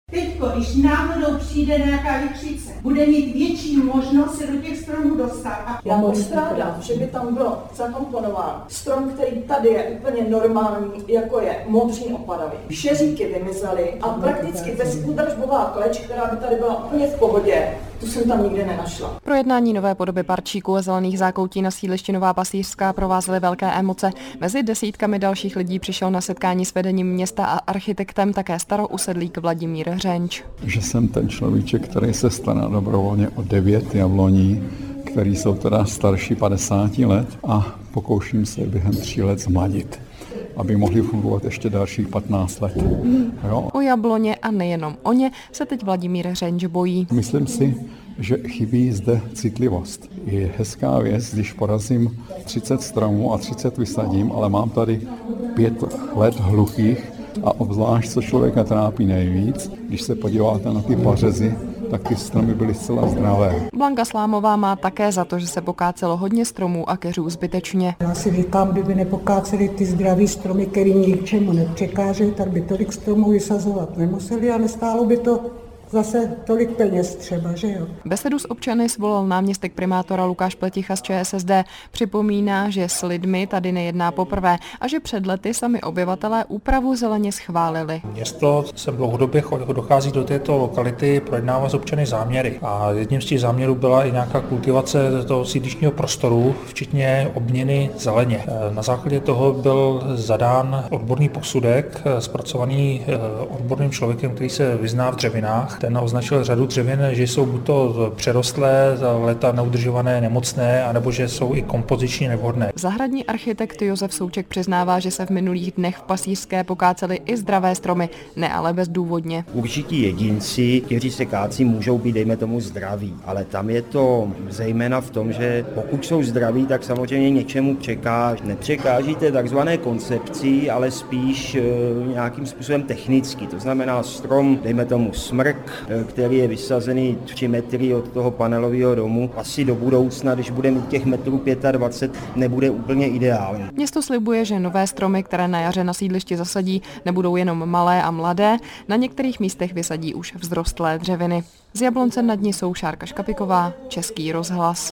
Teďko, když náhodou přijde nějaká vykřice, bude mít větší možnost se do těch stromů dostat. Já postrádám, že by tam bylo zakomponován strom, který tady je úplně normální, jako je modřín opadavý. Šeříky vymizely a prakticky bezúdržbová kleč, která by tady byla úplně v pohodě, tu jsem tam nikde nenašla. Projednání nové podoby parčíků a zelených zákoutí na sídlišti Nová Pasířská provázely velké emoce. Mezi desítkami dalších lidí přišel na setkání s vedením města a architektem také starousedlík Vladimír Řenč. Že jsem ten človíček, který se stará dobrovolně o 9 jabloní, který jsou teda starší 50 let a pokouším se během 3 let zmladit, aby mohli fungovat ještě dalších 15 let. Jo? O jabloně a nejenom o ně se teď Vladimír Řenč bojí. Myslím si, že chybí zde citlivost. Je hezká věc, když porazím 30 stromů a 30 vysadím, ale mám tady 5 let hluchých a obzvlášť, co člověka trápí nejvíc, když se podíváte na ty pařezy, tak ty stromy byly zcela zdravé. Blanka Slámová má také za to, že se pokácelo hodně stromů a keřů zbytečně. Já si říkám, kdyby nepokáceli ty zdraví stromy, který ničemu nepřekážejí, tak by tolik stromů vysazovat nemuseli a nestálo by to zase tolik peněz třeba, že jo. Besedu s občany svolal náměstek primátora Lukáš Pleticha z ČSSD. Připomíná, že s lidmi tady nejedná poprvé a že před lety sami obyvatelé úpravu zeleně schválili. Město se dlouhodobě dochází do této lokality projednávat s občany záměry. A jedním z těch záměrů byla i nějaká kultivace toho sídlištního prostoru, včetně obměny zeleně. Na základě toho byl zadán odborný posudek, zpracovaný odborným člověkem, který se vyzná v dřevinách. Ten označil řadu dřevin, že jsou buď to přerostlé, za léta neudržované, nemocné, anebo že jsou i kompozičně nevhodné. Zahradní architekt Josef Souček přiznává, že se v minulých dnech v Pasířské pokácely i zdravé stromy, ne ale bezdůvodně. Určití jedinci, kteří se kácí, můžou být, dejme tomu, zdraví, ale tam je to zejména v tom, že pokud jsou zdraví, tak samozřejmě něčemu nepřekáží té takzvané koncepci, ale spíš nějakým způsobem technicky. To znamená strom, dejme tomu smrk, který je vysazený 3 metry od toho panelového domu. Asi do budoucna, když bude mít těch metrů 25, nebude úplně ideální. Město slibuje, že nové stromy, které na jaře na sídlišti zasadí, nebudou jenom malé a mladé, na některých místech vysadí už vzrostlé dřeviny. Z Jablonce nad ní jsou Šárka Škapiková, Český rozhlas.